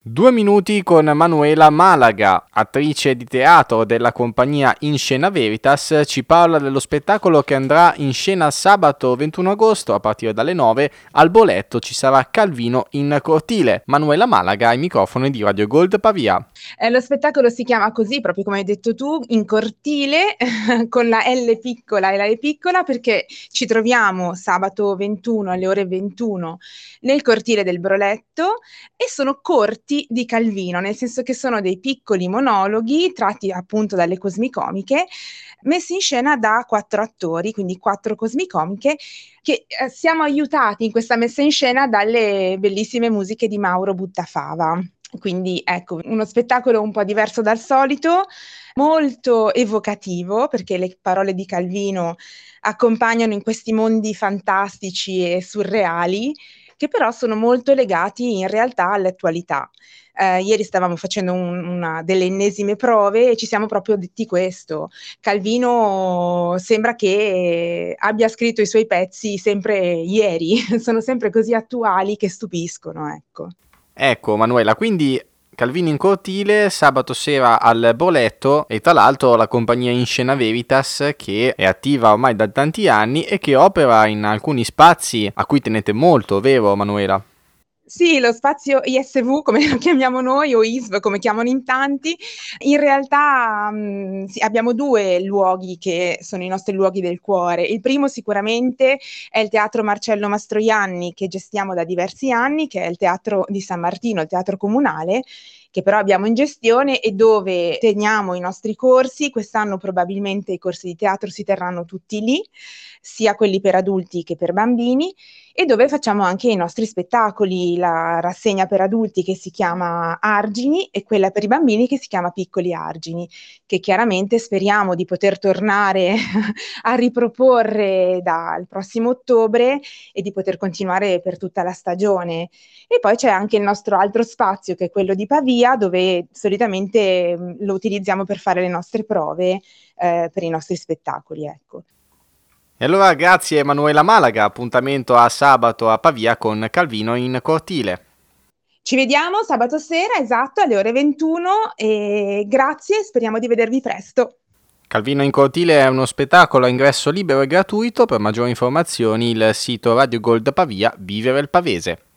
2 minuti con Manuela Malaga, attrice di teatro della compagnia In Scena Veritas, ci parla dello spettacolo che andrà in scena sabato 21 agosto a partire dalle 9. Al Boletto ci sarà Calvino in cortile. Manuela Malaga ai microfoni di Radio Gold Pavia. Lo spettacolo si chiama così, proprio come hai detto tu, in cortile, con la L piccola e la E piccola, perché ci troviamo sabato 21 alle ore 21 nel cortile del Broletto e sono corti di Calvino, nel senso che sono dei piccoli monologhi tratti appunto dalle cosmicomiche, messi in scena da 4 attori, quindi 4 cosmicomiche, che siamo aiutati in questa messa in scena dalle bellissime musiche di Mauro Buttafava. Quindi ecco, uno spettacolo un po' diverso dal solito, molto evocativo, perché le parole di Calvino accompagnano in questi mondi fantastici e surreali, che però sono molto legati in realtà all'attualità. Ieri stavamo facendo delle ennesime prove e ci siamo proprio detti questo. Calvino sembra che abbia scritto i suoi pezzi sempre ieri, sono sempre così attuali che stupiscono, ecco. Ecco Manuela, quindi Calvino in cortile sabato sera al Boletto e tra l'altro la compagnia In Scena Veritas che è attiva ormai da tanti anni e che opera in alcuni spazi a cui tenete molto, vero Manuela? Sì, lo spazio ISV come lo chiamiamo noi o ISV come chiamano in tanti, in realtà sì, abbiamo 2 luoghi che sono i nostri luoghi del cuore. Il primo sicuramente è il Teatro Marcello Mastroianni che gestiamo da diversi anni, che è il Teatro di San Martino, il teatro comunale, che però abbiamo in gestione e dove teniamo i nostri corsi. Quest'anno probabilmente i corsi di teatro si terranno tutti lì, sia quelli per adulti che per bambini, e dove facciamo anche i nostri spettacoli, la rassegna per adulti che si chiama Argini e quella per i bambini che si chiama Piccoli Argini, che chiaramente speriamo di poter tornare a riproporre dal prossimo ottobre e di poter continuare per tutta la stagione. E poi c'è anche il nostro altro spazio che è quello di Pavia, dove solitamente lo utilizziamo per fare le nostre prove per i nostri spettacoli, ecco. E allora grazie Emanuela Malaga, appuntamento a sabato a Pavia con Calvino in cortile. Ci vediamo sabato sera, esatto, alle ore 21 e grazie, speriamo di vedervi presto. Calvino in cortile è uno spettacolo a ingresso libero e gratuito. Per maggiori informazioni il sito Radio Gold Pavia, Vivere il Pavese.